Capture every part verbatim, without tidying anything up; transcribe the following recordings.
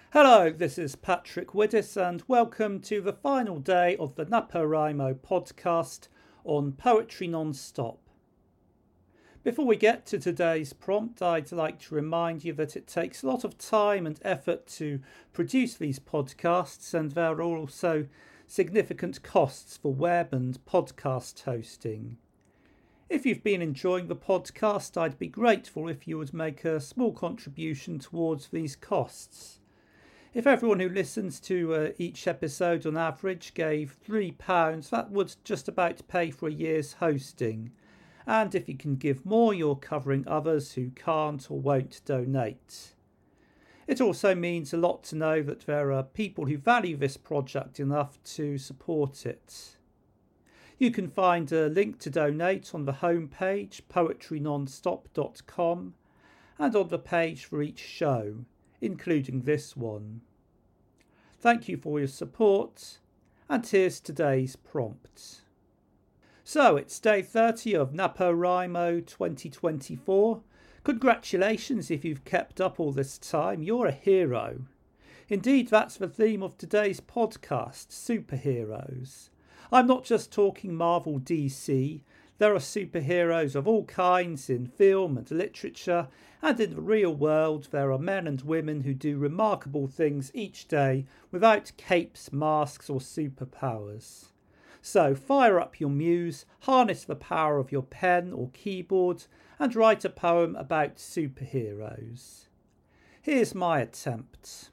Hello, this is Patrick Widdis and welcome to the final day of the NaPoWriMo podcast on Poetry Non-Stop. Before we get to today's prompt, I'd like to remind you that it takes a lot of time and effort to produce these podcasts, and there are also significant costs for web and podcast hosting. If you've been enjoying the podcast, I'd be grateful if you would make a small contribution towards these costs. If everyone who listens to uh, each episode on average gave three pounds, that would just about pay for a year's hosting. And if you can give more, you're covering others who can't or won't donate. It also means a lot to know that there are people who value this project enough to support it. You can find a link to donate on the homepage, poetry non stop dot com, and on the page for each show, including this one. Thank you for your support, and here's today's prompt. So, it's day thirty of NaPoWriMo twenty twenty-four. Congratulations if you've kept up all this time, you're a hero. Indeed, that's the theme of today's podcast, superheroes. I'm not just talking Marvel D C. There are superheroes of all kinds in film and literature, and in the real world there are men and women who do remarkable things each day without capes, masks or superpowers. So fire up your muse, harness the power of your pen or keyboard, and write a poem about superheroes. Here's my attempt.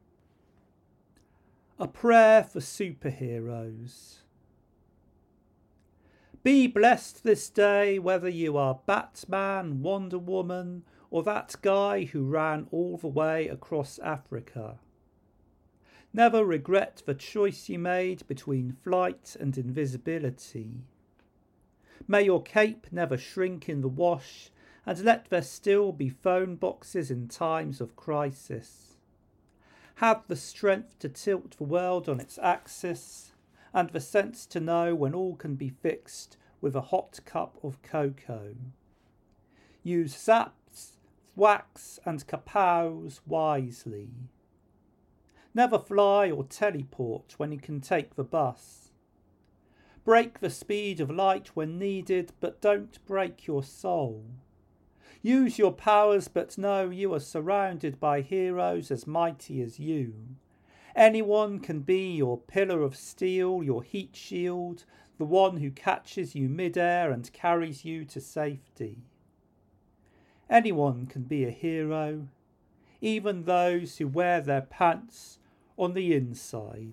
A prayer for superheroes. Be blessed this day whether you are Batman, Wonder Woman, or that guy who ran all the way across Africa. Never regret the choice you made between flight and invisibility. May your cape never shrink in the wash, and let there still be phone boxes in times of crisis. Have the strength to tilt the world on its axis, and the sense to know when all can be fixed with a hot cup of cocoa. Use zaps, thwacks and kapows wisely. Never fly or teleport when you can take the bus. Break the speed of light when needed, but don't break your soul. Use your powers, but know you are surrounded by heroes as mighty as you. Anyone can be your pillar of steel, your heat shield, the one who catches you mid-air and carries you to safety. Anyone can be a hero, even those who wear their pants on the inside.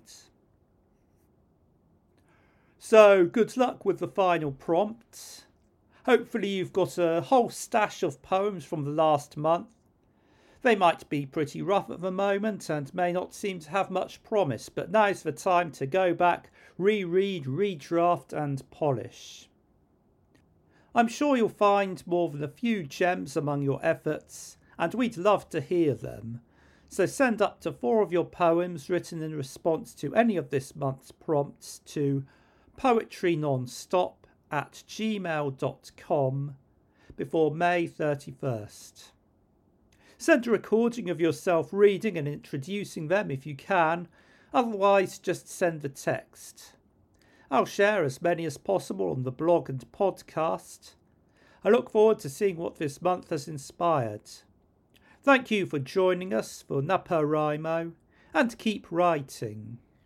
So, good luck with the final prompt. Hopefully you've got a whole stash of poems from the last month. They might be pretty rough at the moment and may not seem to have much promise, but now's the time to go back, reread, redraft and polish. I'm sure you'll find more than a few gems among your efforts, and we'd love to hear them. So send up to four of your poems written in response to any of this month's prompts to poetrynonstop at gmail dot com before May thirty-first. Send a recording of yourself reading and introducing them if you can, otherwise just send the text. I'll share as many as possible on the blog and podcast. I look forward to seeing what this month has inspired. Thank you for joining us for NaPoWriMo, and keep writing.